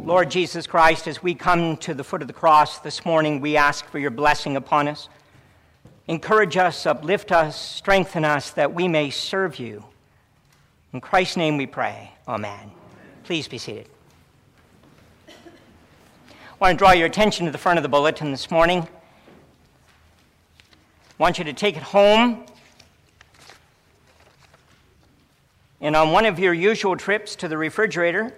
Lord Jesus Christ, as we come to the foot of the cross this morning, we ask for your blessing upon us. Encourage us, uplift us, strengthen us, that we may serve you. In Christ's name we pray. Amen. Please be seated. I want to draw your attention to the front of the bulletin this morning. I want you to take it home. And on one of your usual trips to the refrigerator,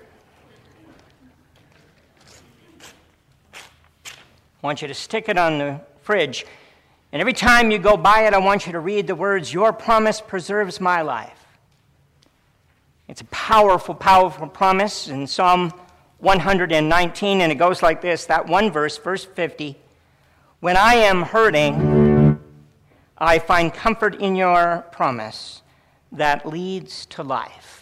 I want you to stick it on the fridge. And every time you go by it, I want you to read the words, "Your promise preserves my life." It's a powerful, powerful promise in Psalm 119, and it goes like this, that one verse, verse 50. "When I am hurting, I find comfort in your promise that leads to life."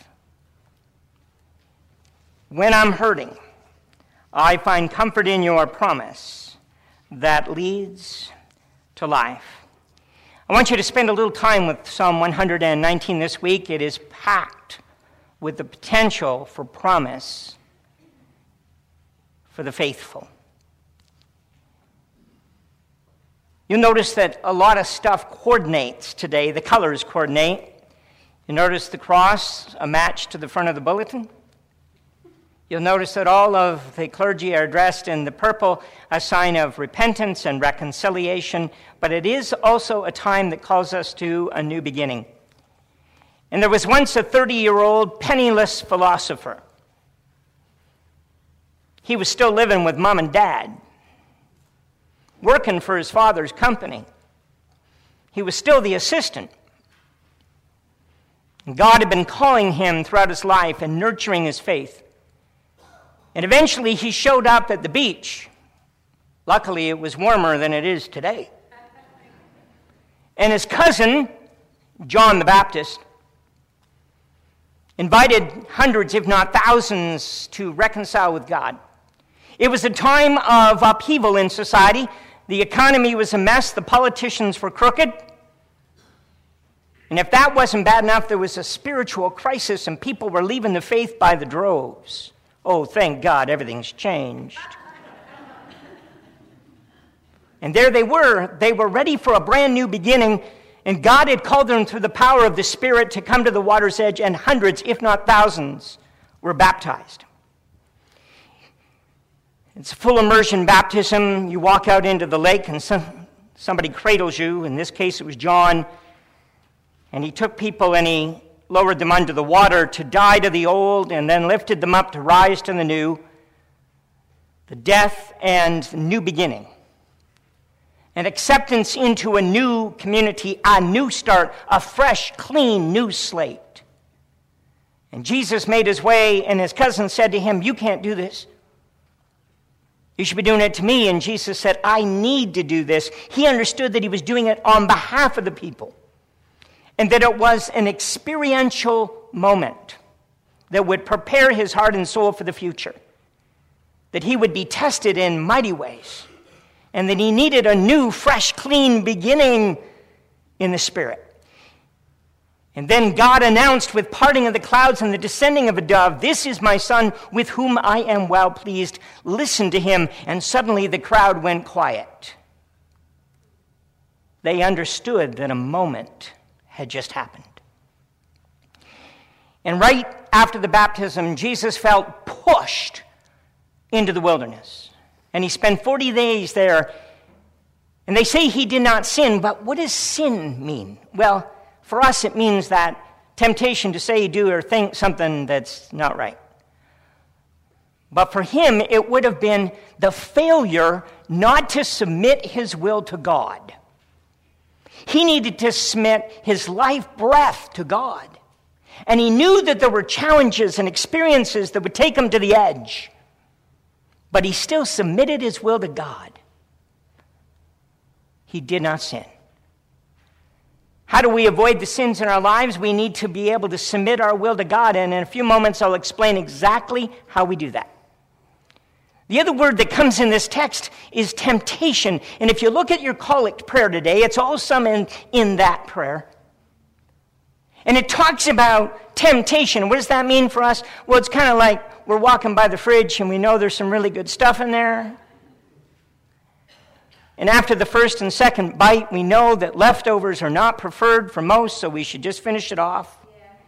When I'm hurting, I find comfort in your promise that leads to life. I want you to spend a little time with Psalm 119 this week. It is packed with the potential for promise for the faithful. You'll notice that a lot of stuff coordinates today. The colors coordinate. You notice the cross, a match to the front of the bulletin. You'll notice that all of the clergy are dressed in the purple, a sign of repentance and reconciliation, but it is also a time that calls us to a new beginning. And there was once a 30-year-old penniless philosopher. He was still living with mom and dad, working for his father's company. He was still the assistant. And God had been calling him throughout his life and nurturing his faith. And eventually he showed up at the beach. Luckily, it was warmer than it is today. And his cousin, John the Baptist, invited hundreds, if not thousands, to reconcile with God. It was a time of upheaval in society. The economy was a mess. The politicians were crooked. And if that wasn't bad enough, there was a spiritual crisis, and people were leaving the faith by the droves. Oh, thank God, everything's changed. And there they were. They were ready for a brand new beginning, and God had called them through the power of the Spirit to come to the water's edge, and hundreds, if not thousands, were baptized. It's full immersion baptism. You walk out into the lake, and somebody cradles you. In this case, it was John. And he took people and he lowered them under the water to die to the old, and then lifted them up to rise to the new, the death and new beginning. An acceptance into a new community, a new start, a fresh, clean, new slate. And Jesus made his way, and his cousin said to him, "You can't do this. You should be doing it to me." And Jesus said, "I need to do this." He understood that he was doing it on behalf of the people, and that it was an experiential moment that would prepare his heart and soul for the future, that he would be tested in mighty ways, and that he needed a new, fresh, clean beginning in the Spirit. And then God announced with parting of the clouds and the descending of a dove, "This is my Son with whom I am well pleased. Listen to him." And suddenly the crowd went quiet. They understood that a moment had just happened. And right after the baptism, Jesus felt pushed into the wilderness. And he spent 40 days there. And they say he did not sin, but what does sin mean? Well, for us it means that temptation to say, do, or think something that's not right. But for him, it would have been the failure not to submit his will to God. He needed to submit his life breath to God. And he knew that there were challenges and experiences that would take him to the edge. But he still submitted his will to God. He did not sin. How do we avoid the sins in our lives? We need to be able to submit our will to God. And in a few moments, I'll explain exactly how we do that. The other word that comes in this text is temptation. And if you look at your collect prayer today, it's all summoned in that prayer. And it talks about temptation. What does that mean for us? Well, it's kind of like we're walking by the fridge and we know there's some really good stuff in there. And after the first and second bite, we know that leftovers are not preferred for most, so we should just finish it off.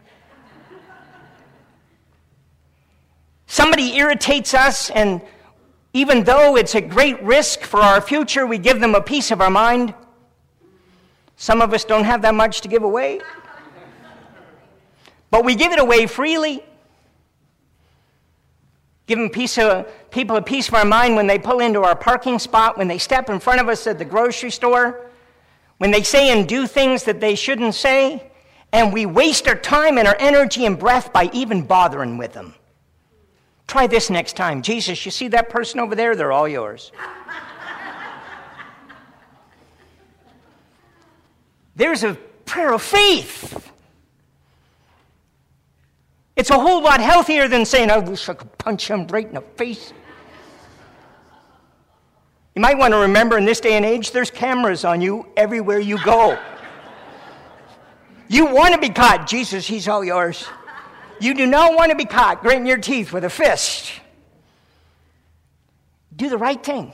Somebody irritates us, and even though it's a great risk for our future, we give them a piece of our mind. Some of us don't have that much to give away, but we give it away freely. Giving people a piece of our mind when they pull into our parking spot, when they step in front of us at the grocery store, when they say and do things that they shouldn't say, and we waste our time and our energy and breath by even bothering with them. Try this next time. Jesus, you see that person over there? They're all yours. There's a prayer of faith. It's a whole lot healthier than saying, I wish I could punch him right in the face. You might want to remember in this day and age, there's cameras on you everywhere you go. You want to be caught. Jesus, he's all yours. You do not want to be caught grating your teeth with a fist. Do the right thing.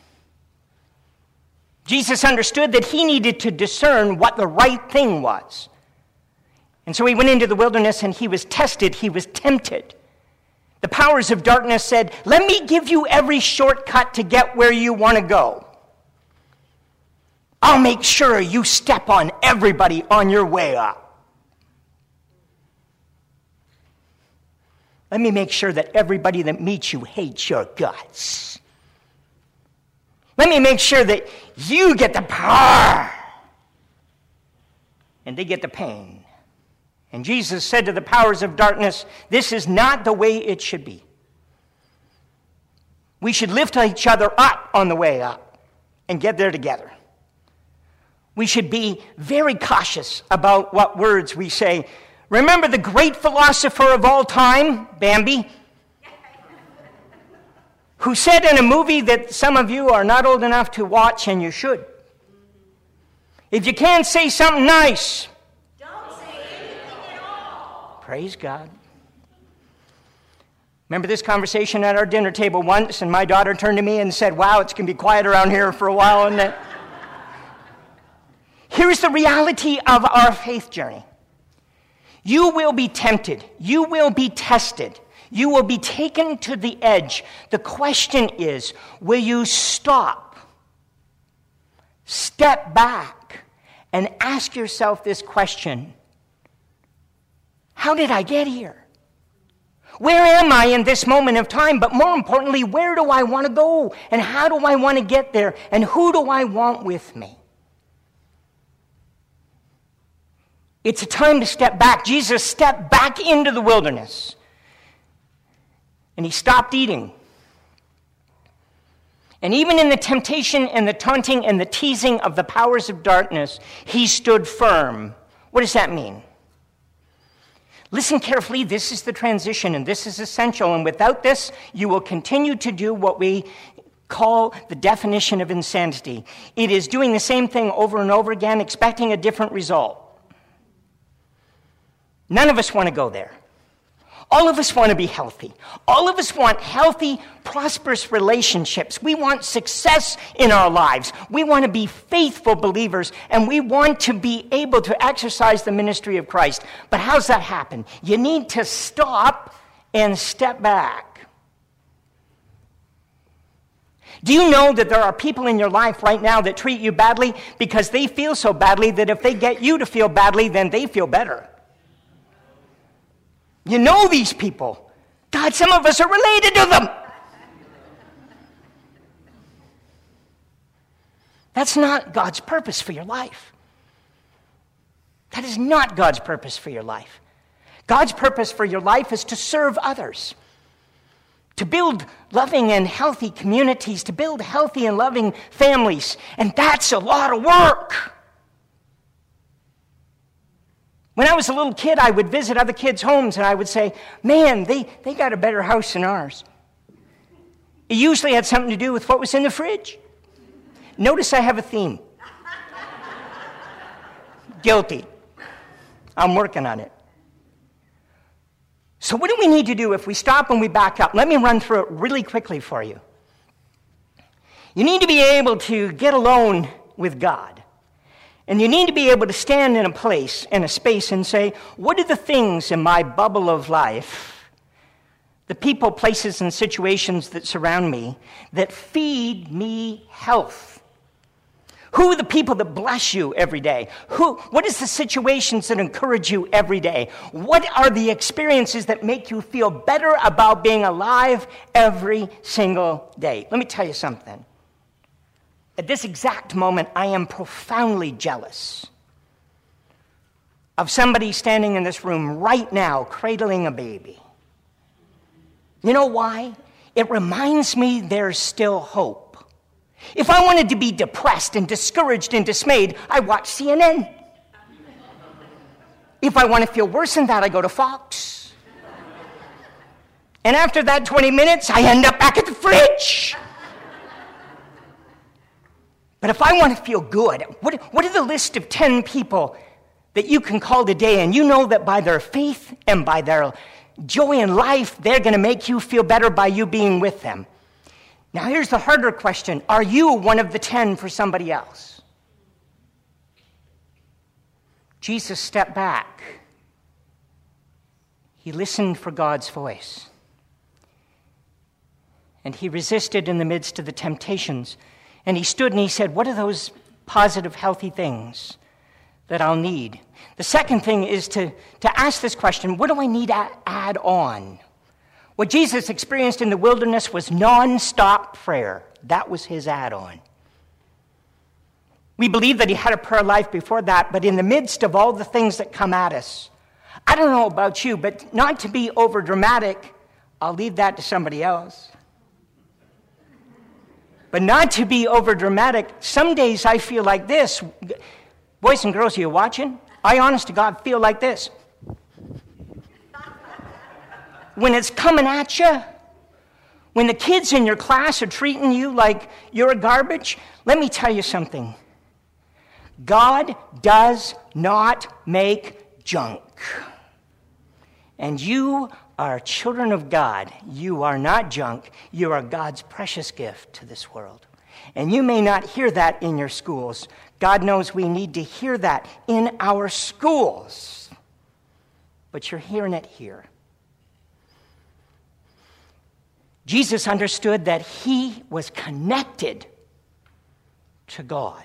Jesus understood that he needed to discern what the right thing was. And so he went into the wilderness and he was tested, he was tempted. The powers of darkness said, let me give you every shortcut to get where you want to go. I'll make sure you step on everybody on your way up. Let me make sure that everybody that meets you hates your guts. Let me make sure that you get the power and they get the pain. And Jesus said to the powers of darkness, this is not the way it should be. We should lift each other up on the way up and get there together. We should be very cautious about what words we say. Remember the great philosopher of all time, Bambi, who said in a movie that some of you are not old enough to watch, and you should. If you can't say something nice, don't say anything at all. Praise God. Remember this conversation at our dinner table once, and my daughter turned to me and said, wow, it's going to be quiet around here for a while, isn't it? Here's the reality of our faith journey. You will be tempted. You will be tested. You will be taken to the edge. The question is, will you stop, step back, and ask yourself this question? How did I get here? Where am I in this moment of time? But more importantly, where do I want to go? And how do I want to get there? And who do I want with me? It's a time to step back. Jesus stepped back into the wilderness. And he stopped eating. And even in the temptation and the taunting and the teasing of the powers of darkness, he stood firm. What does that mean? Listen carefully. This is the transition, and this is essential. And without this, you will continue to do what we call the definition of insanity. It is doing the same thing over and over again, expecting a different result. None of us want to go there. All of us want to be healthy. All of us want healthy, prosperous relationships. We want success in our lives. We want to be faithful believers, and we want to be able to exercise the ministry of Christ. But how's that happen? You need to stop and step back. Do you know that there are people in your life right now that treat you badly because they feel so badly that if they get you to feel badly, then they feel better? You know these people. God, some of us are related to them. That's not God's purpose for your life. That is not God's purpose for your life. God's purpose for your life is to serve others, to build loving and healthy communities, to build healthy and loving families. And that's a lot of work. When I was a little kid, I would visit other kids' homes and I would say, man, they got a better house than ours. It usually had something to do with what was in the fridge. Notice I have a theme. Guilty. I'm working on it. So what do we need to do if we stop and we back up? Let me run through it really quickly for you. You need to be able to get alone with God. And you need to be able to stand in a place, in a space, and say, what are the things in my bubble of life, the people, places, and situations that surround me, that feed me health? Who are the people that bless you every day? What is the situations that encourage you every day? What are the experiences that make you feel better about being alive every single day? Let me tell you something. At this exact moment, I am profoundly jealous of somebody standing in this room right now cradling a baby. You know why? It reminds me there's still hope. If I wanted to be depressed and discouraged and dismayed, I watch CNN. If I want to feel worse than that, I go to Fox. And after that 20 minutes, I end up back at the fridge. But if I want to feel good, what are the list of 10 people that you can call today, and you know that by their faith and by their joy in life, they're going to make you feel better by you being with them? Now, here's the harder question. Are you one of the 10 for somebody else? Jesus stepped back. He listened for God's voice. And he resisted in the midst of the temptations. And he stood and he said, what are those positive, healthy things that I'll need? The second thing is to ask this question, what do I need to add on? What Jesus experienced in the wilderness was non-stop prayer. That was his add-on. We believe that he had a prayer life before that, but in the midst of all the things that come at us, I don't know about you, but not to be over-dramatic, I'll leave that to somebody else. But not to be over-dramatic, some days I feel like this. Boys and girls, are you watching? I honest to God feel like this. When it's coming at you, when the kids in your class are treating you like you're a garbage, let me tell you something. God does not make junk. And you are children of God. You are not junk. You are God's precious gift to this world. And you may not hear that in your schools. God knows we need to hear that in our schools. But you're hearing it here. Jesus understood that he was connected to God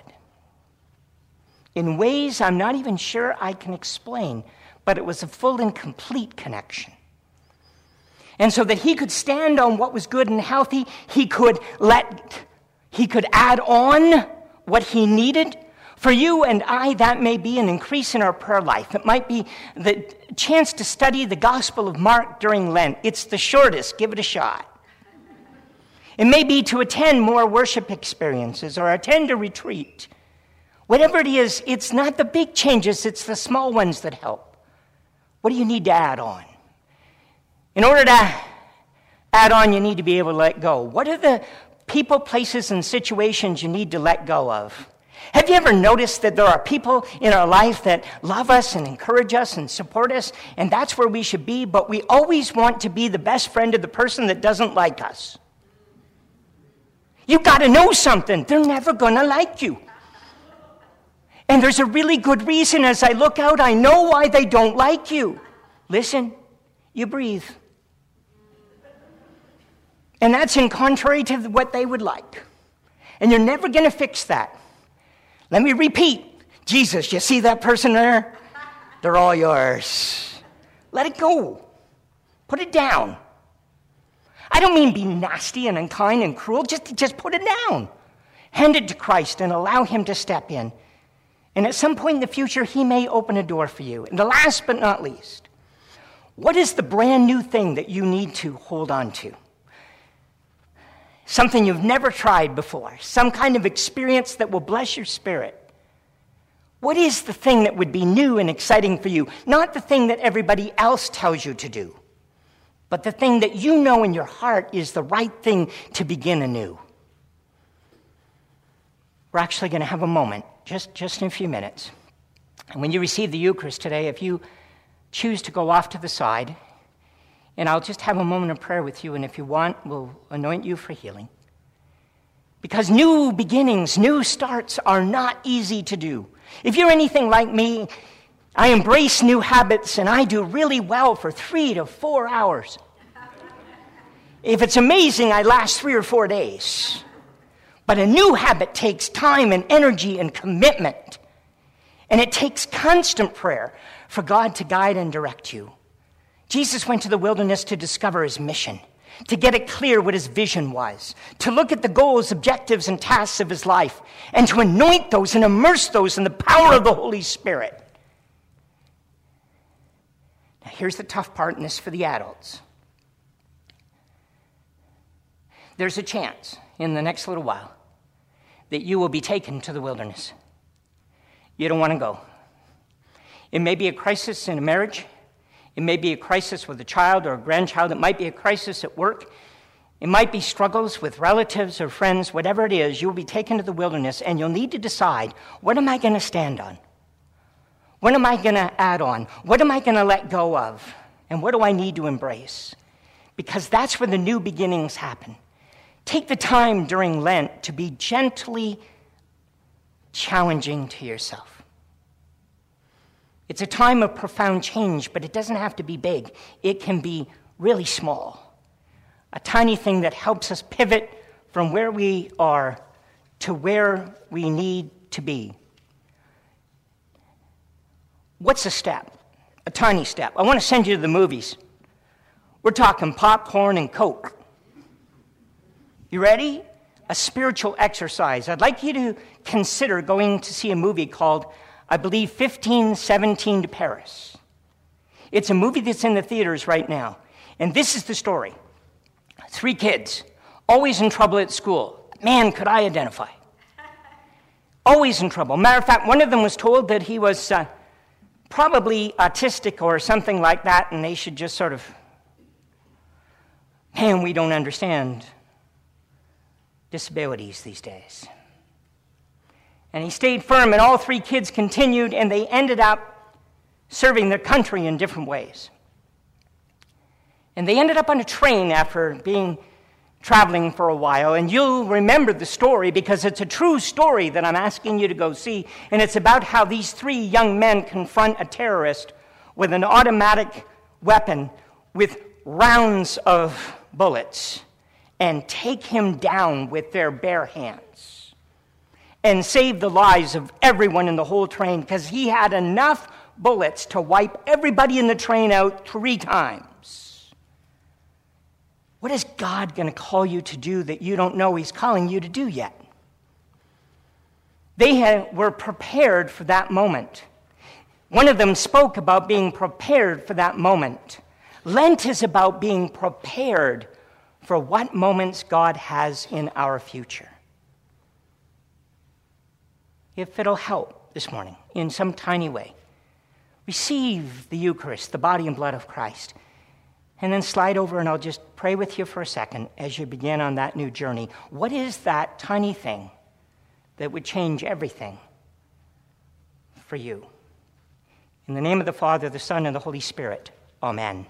in ways I'm not even sure I can explain, but it was a full and complete connection. And so that he could stand on what was good and healthy, he could add on what he needed. For you and I, that may be an increase in our prayer life. It might be the chance to study the Gospel of Mark during Lent. It's the shortest. Give it a shot. It may be to attend more worship experiences or attend a retreat. Whatever it is, it's not the big changes, it's the small ones that help. What do you need to add on? In order to add on, you need to be able to let go. What are the people, places, and situations you need to let go of? Have you ever noticed that there are people in our life that love us and encourage us and support us, and that's where we should be, but we always want to be the best friend of the person that doesn't like us? You've got to know something. They're never going to like you. And there's a really good reason. As I look out, I know why they don't like you. Listen, you breathe. And that's in contrary to what they would like. And you're never going to fix that. Let me repeat. Jesus, you see that person there? They're all yours. Let it go. Put it down. I don't mean be nasty and unkind and cruel. Just put it down. Hand it to Christ and allow him to step in. And at some point in the future, he may open a door for you. And the last but not least, what is the brand new thing that you need to hold on to? Something you've never tried before. Some kind of experience that will bless your spirit. What is the thing that would be new and exciting for you? Not the thing that everybody else tells you to do, but the thing that you know in your heart is the right thing to begin anew. We're actually going to have a moment, just in a few minutes. And when you receive the Eucharist today, if you choose to go off to the side, And I'll just have a moment of prayer with you, and if you want, we'll anoint you for healing. Because new beginnings, new starts are not easy to do. If you're anything like me, I embrace new habits, and I do really well for 3 to 4 hours. If it's amazing, I last 3 or 4 days. But a new habit takes time and energy and commitment. And it takes constant prayer for God to guide and direct you. Jesus went to the wilderness to discover his mission, to get it clear what his vision was, to look at the goals, objectives, and tasks of his life, and to anoint those and immerse those in the power of the Holy Spirit. Now, here's the tough part, and this for the adults. There's a chance in the next little while that you will be taken to the wilderness. You don't want to go. It may be a crisis in a marriage. It may be a crisis with a child or a grandchild. It might be a crisis at work. It might be struggles with relatives or friends. Whatever it is, you'll be taken to the wilderness, and you'll need to decide, what am I going to stand on? What am I going to add on? What am I going to let go of? And what do I need to embrace? Because that's where the new beginnings happen. Take the time during Lent to be gently challenging to yourself. It's a time of profound change, but it doesn't have to be big. It can be really small. A tiny thing that helps us pivot from where we are to where we need to be. What's a step? A tiny step. I want to send you to the movies. We're talking popcorn and Coke. You ready? A spiritual exercise. I'd like you to consider going to see a movie called, I believe, 1517 to Paris. It's a movie that's in the theaters right now. And this is the story. 3 kids, always in trouble at school. Man, could I identify. Always in trouble. Matter of fact, one of them was told that he was probably autistic or something like that, and they should just sort of, man, we don't understand disabilities these days. And he stayed firm, and all 3 kids continued, and they ended up serving their country in different ways. And they ended up on a train after traveling for a while, and you'll remember the story because it's a true story that I'm asking you to go see, and it's about how these 3 young men confront a terrorist with an automatic weapon with rounds of bullets and take him down with their bare hands and save the lives of everyone in the whole train because he had enough bullets to wipe everybody in the train out 3 times. What is God going to call you to do that you don't know he's calling you to do yet? They were prepared for that moment. One of them spoke about being prepared for that moment. Lent is about being prepared for what moments God has in our future. If it'll help this morning in some tiny way, receive the Eucharist, the body and blood of Christ, and then slide over and I'll just pray with you for a second as you begin on that new journey. What is that tiny thing that would change everything for you? In the name of the Father, the Son, and the Holy Spirit, amen.